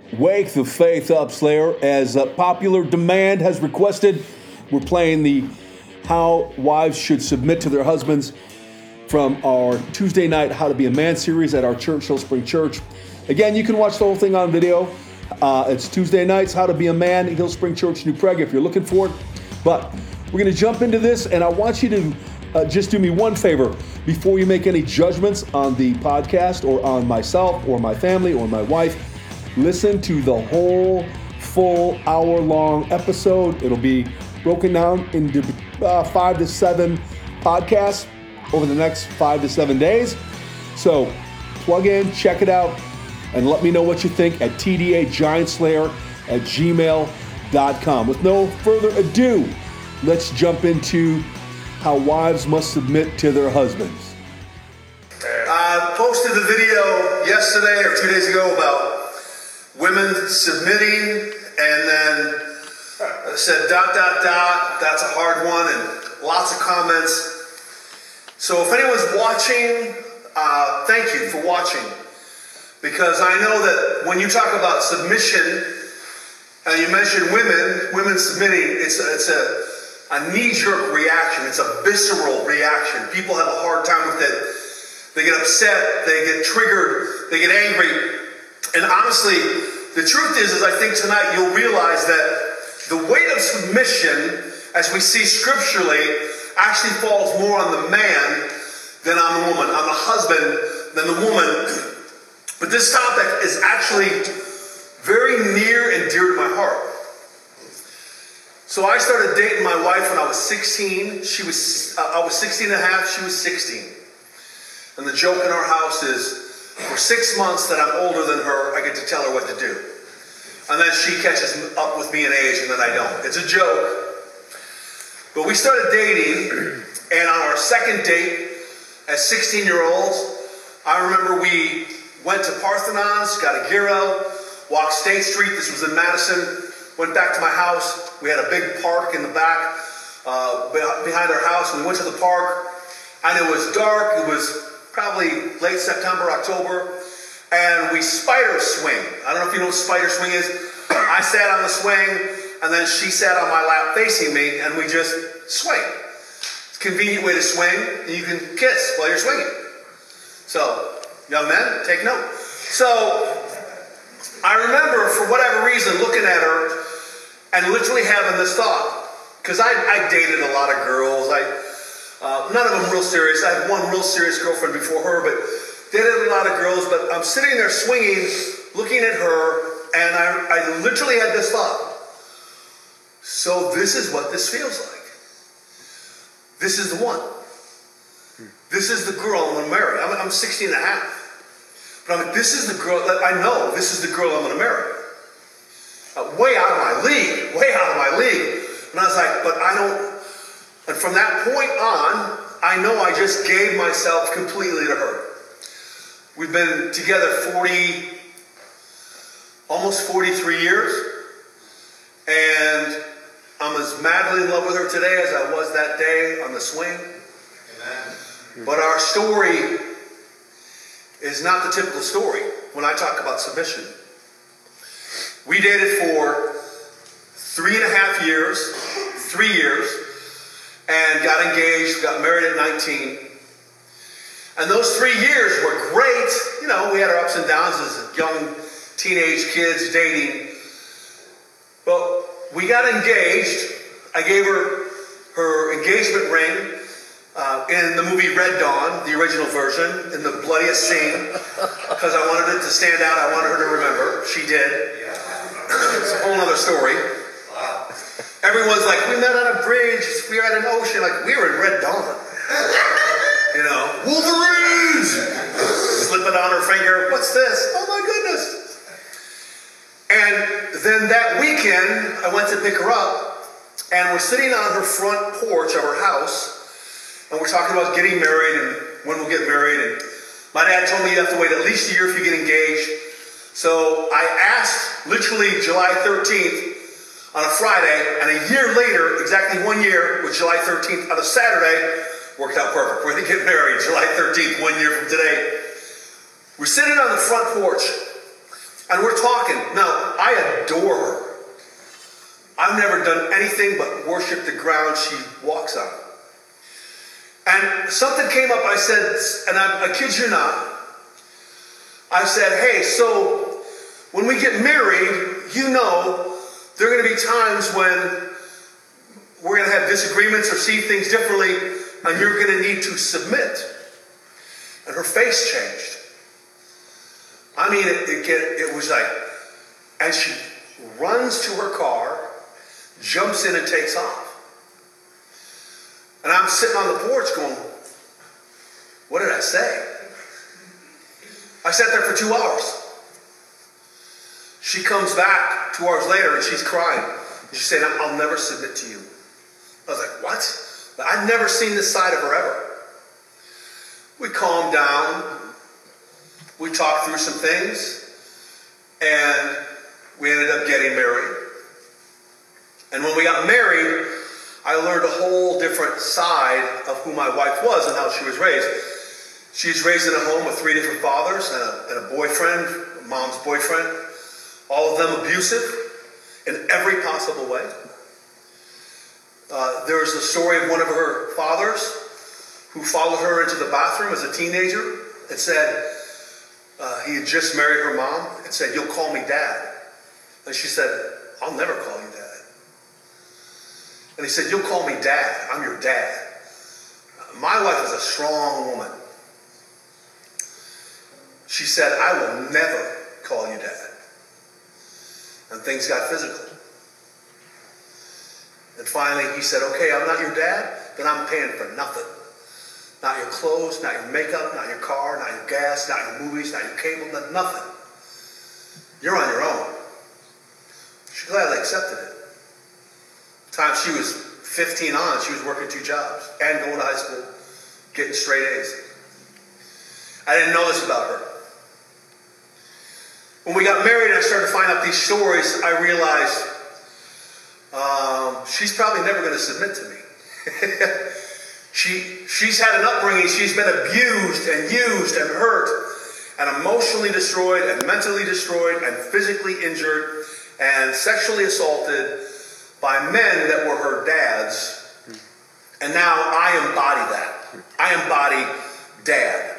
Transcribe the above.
Wake the Faith Up, Slayer. As popular demand has requested, we're playing the How Wives Should Submit to Their Husbands from our Tuesday night How to Be a Man series at our church, Hill Spring Church. Again, you can watch the whole thing on video. It's Tuesday nights, How to Be a Man, Hill Spring Church, New Prague, if you're looking for it. But we're going to jump into this, and I want you to just do me one favor before you make any judgments on the podcast or on myself or my family or my wife. Listen to the whole full hour-long episode. It'll be broken down into 5 to 7 podcasts over the next 5 to 7 days. So plug in, check it out, and let me know what you think at tdagiantslayer@gmail.com. With no further ado, let's jump into how wives must submit to their husbands. I posted the video yesterday or 2 days ago about women submitting, and then said ... that's a hard one, and lots of comments. So if anyone's watching, thank you for watching, because I know that when you talk about submission and you mention women submitting, it's a knee-jerk reaction. It's a visceral reaction. People have a hard time with it. They get upset, they get triggered, they get angry. And honestly, the truth is I think tonight you'll realize that the weight of submission, as we see scripturally, actually falls more on the man than on the woman, on the husband than the woman. But this topic is actually very near and dear to my heart. So I started dating my wife when I was 16. I was 16 and a half, she was 16. And the joke in our house is, for 6 months that I'm older than her, I get to tell her what to do. And then she catches up with me in age, and then I don't. It's a joke. But we started dating, and on our second date, as 16-year-olds, I remember we went to Parthenons, got a gyro, walked State Street. This was in Madison. Went back to my house. We had a big park in the back behind our house. We went to the park, and it was dark. It was probably late September, October, and we spider swing. I don't know if you know what spider swing is. I sat on the swing, and then she sat on my lap facing me, and we just swing. It's a convenient way to swing, and you can kiss while you're swinging. So, young men, take note. So, I remember, for whatever reason, looking at her and literally having this thought. Because I dated a lot of girls. None of them real serious. I had one real serious girlfriend before her, but dated a lot of girls. But I'm sitting there swinging, looking at her, and I literally had this thought. So this is what this feels like. This is the one. This is the girl I'm going to marry. I'm 16 and a half. But I'm like, this is the girl, I know this is the girl I'm going to marry. Way out of my league. And I was like, but I don't. And from that point on, I know I just gave myself completely to her. We've been together almost 43 years. And I'm as madly in love with her today as I was that day on the swing. Amen. But our story is not the typical story when I talk about submission. We dated for 3.5 years, 3 years, and got engaged, got married at 19. And those 3 years were great. You know, we had our ups and downs as young teenage kids dating. But we got engaged. I gave her engagement ring in the movie Red Dawn, the original version, in the bloodiest scene, because I wanted it to stand out. I wanted her to remember. She did. It's a whole other story. Wow. Everyone's like, we met on a bridge, we were at an ocean, like we were in Red Dawn. You know, Wolverines! Slip it on her finger, what's this? Oh my goodness. And then that weekend, I went to pick her up, and we're sitting on her front porch of her house, and we're talking about getting married and when we'll get married. And my dad told me you have to wait at least a year if you get engaged. So I asked literally July 13th on a Friday, and a year later, exactly 1 year, was July 13th on a Saturday, worked out perfect. We're going to get married July 13th, 1 year from today. We're sitting on the front porch, And we're talking. Now, I adore her. I've never done anything but worship the ground she walks on. And something came up. I said, and I kid you not, I said, hey, so when we get married, you know, there are going to be times when we're going to have disagreements or see things differently, and you're going to need to submit. And her face changed. I mean, it was like, and she runs to her car, jumps in and takes off. And I'm sitting on the porch going, what did I say? I sat there for 2 hours. She comes back 2 hours later and she's crying. And she's saying, I'll never submit to you. I was like, what? I'd never seen this side of her ever. We calmed down. We talked through some things. And we ended up getting married. And when we got married, I learned a whole different side of who my wife was and how she was raised. She was raised in a home with 3 different fathers and a boyfriend, mom's boyfriend, all of them abusive in every possible way. There was the story of one of her fathers who followed her into the bathroom as a teenager and said, he had just married her mom and said, you'll call me dad. And she said, I'll never call you dad. And he said, you'll call me dad. I'm your dad. My wife is a strong woman. She said, I will never call you dad. And things got physical. And finally he said, okay, I'm not your dad, then I'm paying for nothing. Not your clothes, not your makeup, not your car, not your gas, not your movies, not your cable, nothing. You're on your own. She gladly accepted it. The time she was 15 on, she was working 2 jobs and going to high school, getting straight A's. I didn't know this about her. When we got married and I started to find out these stories, I realized she's probably never going to submit to me. She's had an upbringing. She's been abused and used and hurt and emotionally destroyed and mentally destroyed and physically injured and sexually assaulted by men that were her dads. And now I embody that. I embody dad.